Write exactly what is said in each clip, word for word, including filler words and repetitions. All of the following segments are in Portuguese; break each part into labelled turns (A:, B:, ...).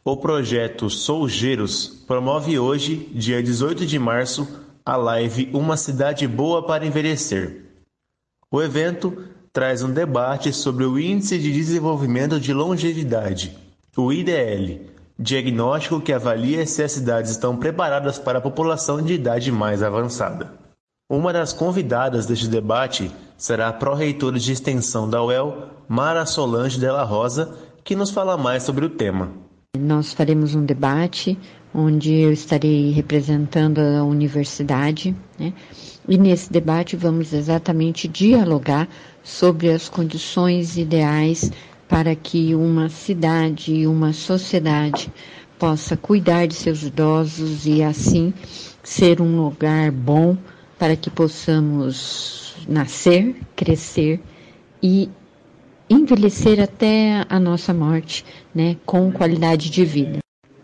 A: O projeto Soujeiros promove hoje, dia dezoito de março, a live Uma Cidade Boa para Envelhecer. O evento traz um debate sobre o Índice de Desenvolvimento de Longevidade, o I D L, diagnóstico que avalia se as cidades estão preparadas para a população de idade mais avançada. Uma das convidadas deste debate será a pró-reitora de extensão da U E L, Mara Solange Della Rosa, que nos fala mais sobre o tema.
B: Nós faremos um debate onde eu estarei representando a universidade, né? E nesse debate vamos exatamente dialogar sobre as condições ideais para que uma cidade e uma sociedade possa cuidar de seus idosos e assim ser um lugar bom para que possamos nascer, crescer e envelhecer até a nossa morte, né, com qualidade de vida.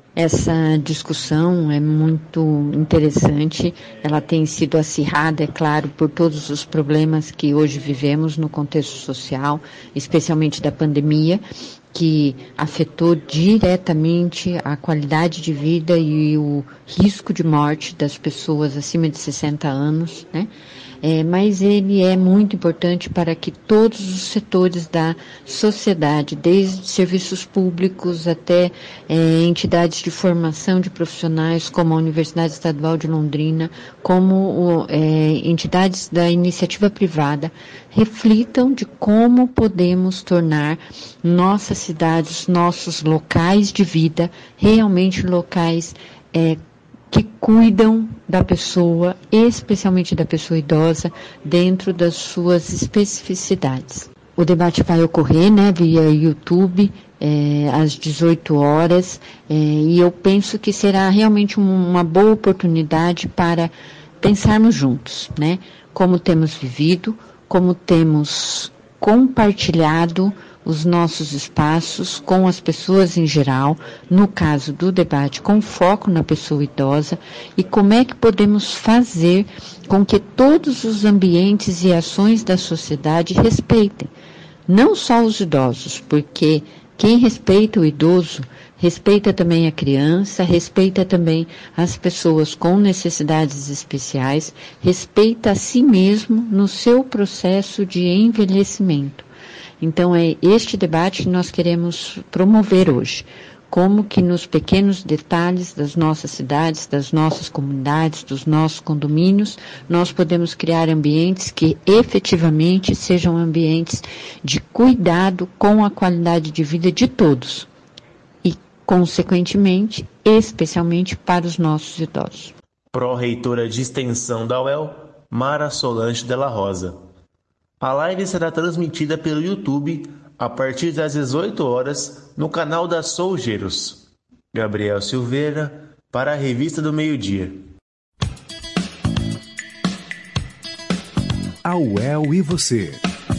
B: Essa discussão é muito interessante, ela tem sido acirrada, é claro, por todos os problemas que hoje vivemos no contexto social, especialmente da pandemia, que afetou diretamente a qualidade de vida e o risco de morte das pessoas acima de sessenta anos, né? É, mas ele é muito importante para que todos os setores da sociedade, desde serviços públicos até é, entidades de formação de profissionais, como a Universidade Estadual de Londrina, como o, é, entidades da iniciativa privada, reflitam de como podemos tornar nossas cidades, nossos locais de vida, realmente locais é, que cuidam da pessoa, especialmente da pessoa idosa, dentro das suas especificidades. O debate vai ocorrer, né, via YouTube, é, às dezoito horas, é, e eu penso que será realmente um, uma boa oportunidade para pensarmos juntos, né, como temos vivido, como temos compartilhado os nossos espaços com as pessoas em geral, no caso do debate com foco na pessoa idosa, e como é que podemos fazer com que todos os ambientes e ações da sociedade respeitem, não só os idosos, porque quem respeita o idoso, respeita também a criança, respeita também as pessoas com necessidades especiais, respeita a si mesmo no seu processo de envelhecimento. Então, é este debate que nós queremos promover hoje. Como que nos pequenos detalhes das nossas cidades, das nossas comunidades, dos nossos condomínios, nós podemos criar ambientes que efetivamente sejam ambientes de cuidado com a qualidade de vida de todos. E, consequentemente, especialmente para os nossos idosos.
A: Pró-reitora de extensão da U E L, Mara Solange Della Rosa. A live será transmitida pelo YouTube a partir das dezoito horas no canal da Soujeiros. Gabriel Silveira, para a Revista do Meio-Dia.
C: A U E L e você.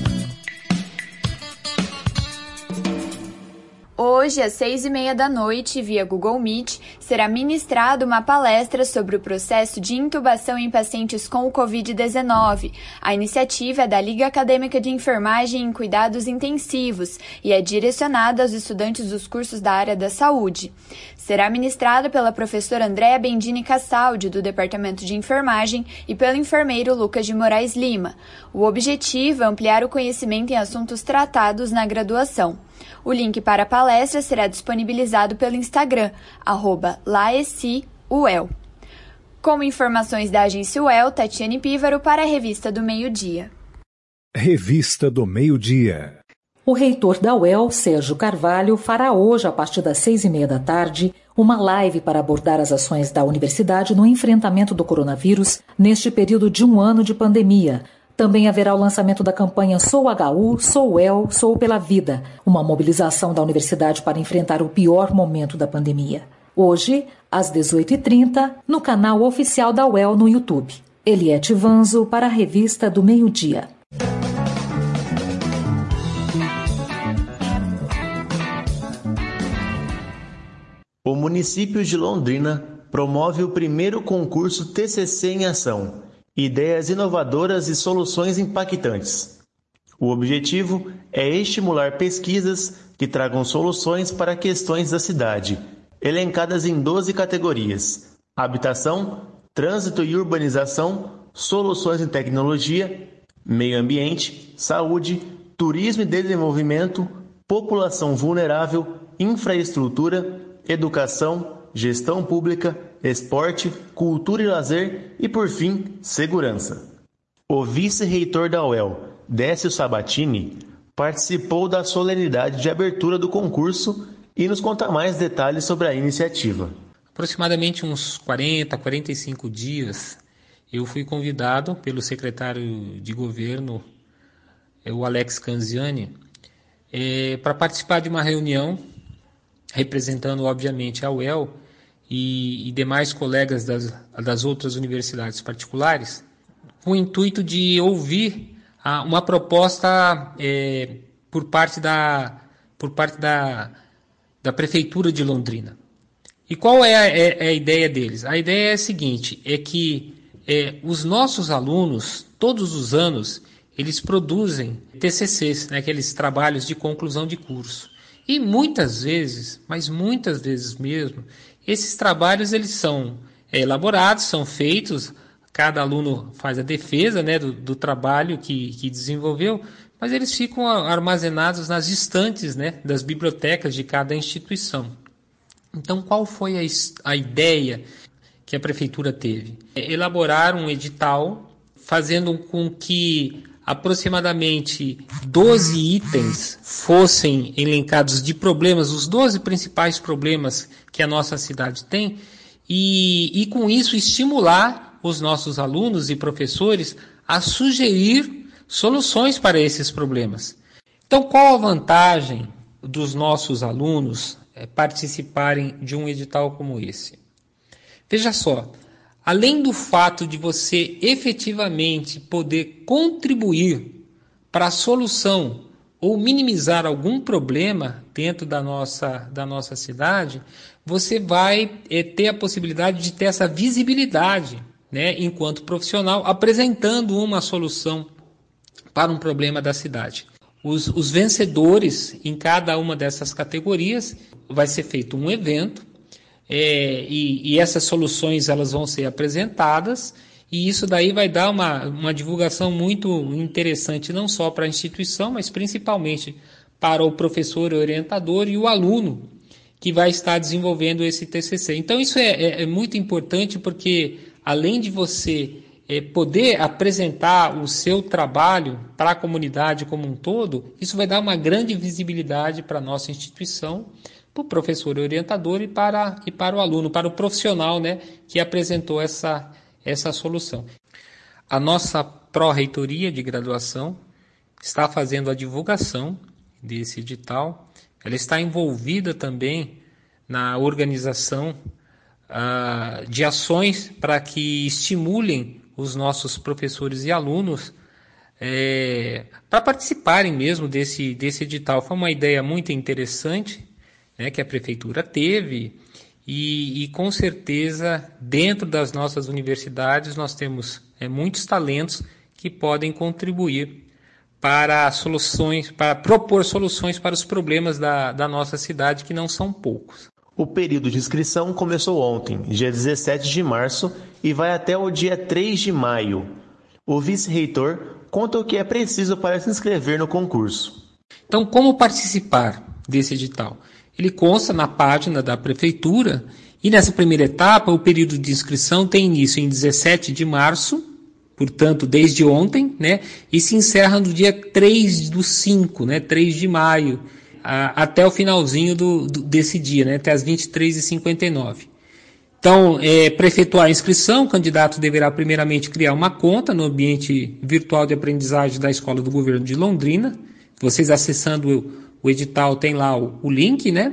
D: Hoje, às seis e meia da noite, via Google Meet, será ministrada uma palestra sobre o processo de intubação em pacientes com o covid dezenove. A iniciativa é da Liga Acadêmica de Enfermagem em Cuidados Intensivos e é direcionada aos estudantes dos cursos da área da saúde. Será ministrada pela professora Andréa Bendini Cassaldi, do Departamento de Enfermagem, e pelo enfermeiro Lucas de Moraes Lima. O objetivo é ampliar o conhecimento em assuntos tratados na graduação. O link para a palestra será disponibilizado pelo Instagram, arroba laeciuel. Com informações da agência U E L, Tatiane Pívaro para a Revista do Meio-Dia.
C: Revista do Meio-Dia.
E: O reitor da U E L, Sérgio Carvalho, fará hoje, a partir das seis e meia da tarde, uma live para abordar as ações da universidade no enfrentamento do coronavírus neste período de um ano de pandemia. Também haverá o lançamento da campanha Sou H U, Sou U E L, Sou pela Vida, uma mobilização da universidade para enfrentar o pior momento da pandemia. Hoje, às dezoito e trinta, no canal oficial da U E L no YouTube. Eliette Vanzo para a Revista do Meio-Dia.
A: O município de Londrina promove o primeiro concurso T C C em Ação, Ideias Inovadoras e Soluções Impactantes. O objetivo é estimular pesquisas que tragam soluções para questões da cidade, elencadas em doze categorias: habitação, trânsito e urbanização, soluções em tecnologia, meio ambiente, saúde, turismo e desenvolvimento, população vulnerável, infraestrutura, educação, gestão pública, esporte, cultura e lazer e, por fim, segurança. O vice-reitor da U E L, Décio Sabatini, participou da solenidade de abertura do concurso e nos conta mais detalhes sobre a iniciativa.
F: Aproximadamente uns quarenta, quarenta e cinco dias, eu fui convidado pelo secretário de governo, o Alex Canziani, é, para participar de uma reunião representando, obviamente, a U E L e, e demais colegas das, das outras universidades particulares, com o intuito de ouvir a, uma proposta é, por parte, da, por parte da, da Prefeitura de Londrina. E qual é a, é, é a ideia deles? A ideia é a seguinte, é que é, os nossos alunos, todos os anos, eles produzem T C Cs, né, aqueles trabalhos de conclusão de curso. E muitas vezes, mas muitas vezes mesmo, esses trabalhos eles são elaborados, são feitos, cada aluno faz a defesa, né, do, do trabalho que, que desenvolveu, mas eles ficam armazenados nas estantes, né, das bibliotecas de cada instituição. Então, qual foi a, a ideia que a prefeitura teve? É elaborar um edital fazendo com que aproximadamente doze itens fossem elencados de problemas, os doze principais problemas que a nossa cidade tem, e, e com isso estimular os nossos alunos e professores a sugerir soluções para esses problemas. Então, qual a vantagem dos nossos alunos é, participarem de um edital como esse? Veja só, além do fato de você efetivamente poder contribuir para a solução ou minimizar algum problema dentro da nossa, da nossa cidade, você vai é, ter a possibilidade de ter essa visibilidade, né, enquanto profissional, apresentando uma solução para um problema da cidade. Os, os vencedores em cada uma dessas categorias, vai ser feito um evento, É, e, e essas soluções elas vão ser apresentadas, e isso daí vai dar uma, uma divulgação muito interessante, não só para a instituição, mas principalmente para o professor orientador e o aluno que vai estar desenvolvendo esse T C C. Então isso é, é, é muito importante, porque além de você é, poder apresentar o seu trabalho para a comunidade como um todo, isso vai dar uma grande visibilidade para a nossa instituição, para o professor orientador e para, e para o aluno, para o profissional, né, que apresentou essa, essa solução. A nossa pró-reitoria de graduação está fazendo a divulgação desse edital, ela está envolvida também na organização ah, de ações para que estimulem os nossos professores e alunos é, para participarem mesmo desse, desse edital. Foi uma ideia muito interessante, né, que a prefeitura teve, e, e com certeza dentro das nossas universidades nós temos é, muitos talentos que podem contribuir para soluções, para propor soluções para os problemas da, da nossa cidade, que não são poucos.
A: O período de inscrição começou ontem, dia dezessete de março, e vai até o dia três de maio. O vice-reitor conta o que é preciso para se inscrever no concurso.
F: Então, como participar desse edital? Ele consta na página da prefeitura, e nessa primeira etapa o período de inscrição tem início em dezessete de março, portanto desde ontem, né, e se encerra no dia três do cinco, né, três de maio, a, até o finalzinho do, do, desse dia, né, até as vinte e três e cinquenta e nove. Então, é, para efetuar a inscrição, o candidato deverá primeiramente criar uma conta no ambiente virtual de aprendizagem da Escola do Governo de Londrina. Vocês acessando o O edital tem lá o, o link, né?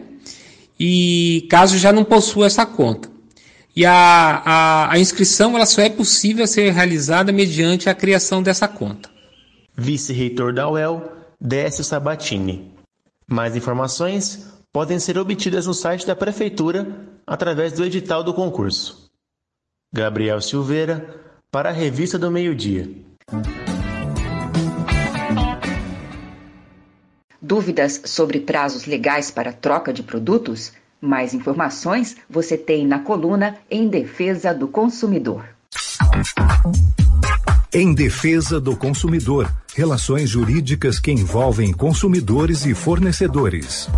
F: E caso já não possua essa conta. E a, a, a inscrição ela só é possível ser realizada mediante a criação dessa conta.
A: Vice-reitor da U E L, Décio Sabatini. Mais informações podem ser obtidas no site da Prefeitura através do edital do concurso. Gabriel Silveira, para a Revista do Meio-Dia.
G: Dúvidas sobre prazos legais para troca de produtos? Mais informações você tem na coluna Em Defesa do Consumidor.
C: Em Defesa do Consumidor, relações jurídicas que envolvem consumidores e fornecedores.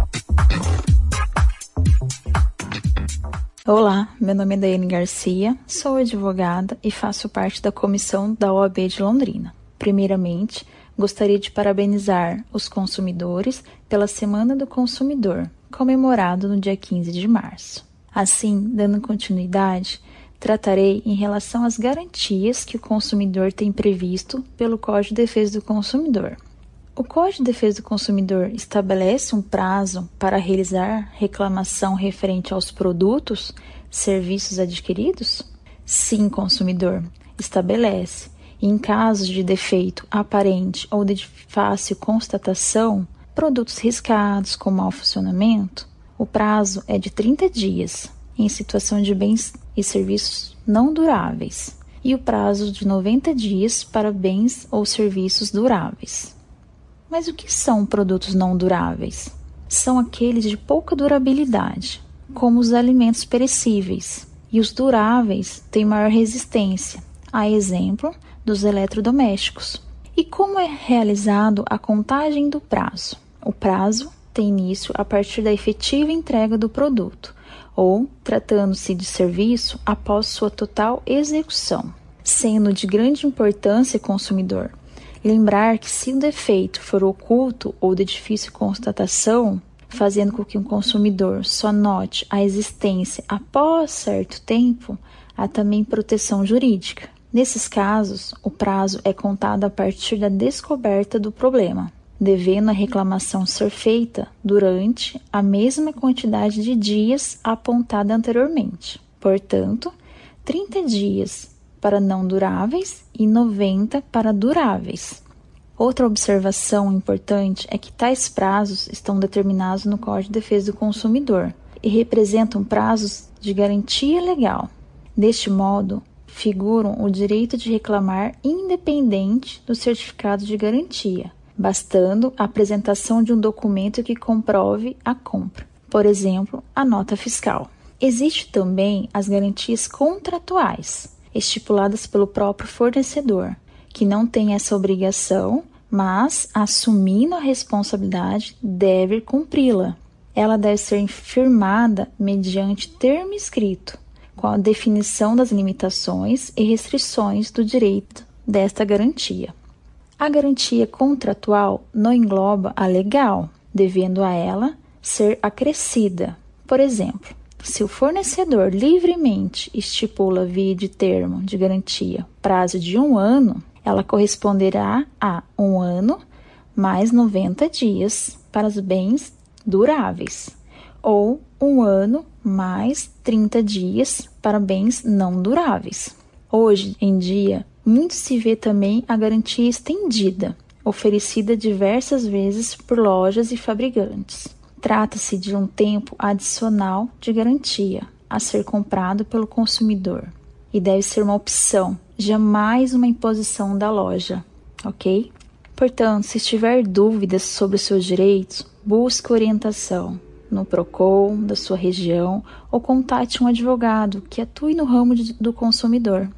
H: Olá, meu nome é Daiane Garcia, sou advogada e faço parte da comissão da O A B de Londrina. Primeiramente, gostaria de parabenizar os consumidores pela Semana do Consumidor, comemorado no dia quinze de março. Assim, dando continuidade, tratarei em relação às garantias que o consumidor tem previsto pelo Código de Defesa do Consumidor. O Código de Defesa do Consumidor estabelece um prazo para realizar reclamação referente aos produtos, serviços adquiridos? Sim, consumidor, estabelece. Em casos de defeito aparente ou de fácil constatação, produtos riscados com mau funcionamento, o prazo é de trinta dias, em situação de bens e serviços não duráveis, e o prazo de noventa dias para bens ou serviços duráveis. Mas o que são produtos não duráveis? São aqueles de pouca durabilidade, como os alimentos perecíveis, e os duráveis têm maior resistência, a exemplo dos eletrodomésticos. E como é realizado a contagem do prazo? O prazo tem início a partir da efetiva entrega do produto, ou, tratando-se de serviço, após sua total execução. Sendo de grande importância consumidor lembrar que se o defeito for oculto ou de difícil constatação, fazendo com que o consumidor só note a existência após certo tempo, há também proteção jurídica. Nesses casos, o prazo é contado a partir da descoberta do problema, devendo a reclamação ser feita durante a mesma quantidade de dias apontada anteriormente. Portanto, trinta dias para não duráveis e noventa para duráveis. Outra observação importante é que tais prazos estão determinados no Código de Defesa do Consumidor e representam prazos de garantia legal. Deste modo, figuram o direito de reclamar independente do certificado de garantia, bastando a apresentação de um documento que comprove a compra, por exemplo, a nota fiscal. Existem também as garantias contratuais, estipuladas pelo próprio fornecedor, que não tem essa obrigação, mas, assumindo a responsabilidade, deve cumpri-la. Ela deve ser firmada mediante termo escrito, com a definição das limitações e restrições do direito desta garantia. A garantia contratual não engloba a legal, devendo a ela ser acrescida. Por exemplo, se o fornecedor livremente estipula via de termo de garantia prazo de um ano, ela corresponderá a um ano mais noventa dias para os bens duráveis, ou um ano mais trinta dias para bens não duráveis. Hoje em dia, muito se vê também a garantia estendida, oferecida diversas vezes por lojas e fabricantes. Trata-se de um tempo adicional de garantia a ser comprado pelo consumidor e deve ser uma opção, jamais uma imposição da loja, ok? Portanto, se tiver dúvidas sobre os seus direitos, busque orientação no PROCON da sua região ou contate um advogado que atue no ramo de, do consumidor.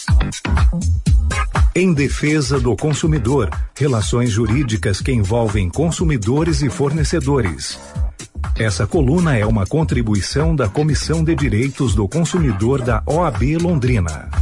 C: Em Defesa do Consumidor, relações jurídicas que envolvem consumidores e fornecedores. Essa coluna é uma contribuição da Comissão de Direitos do Consumidor da O A B Londrina.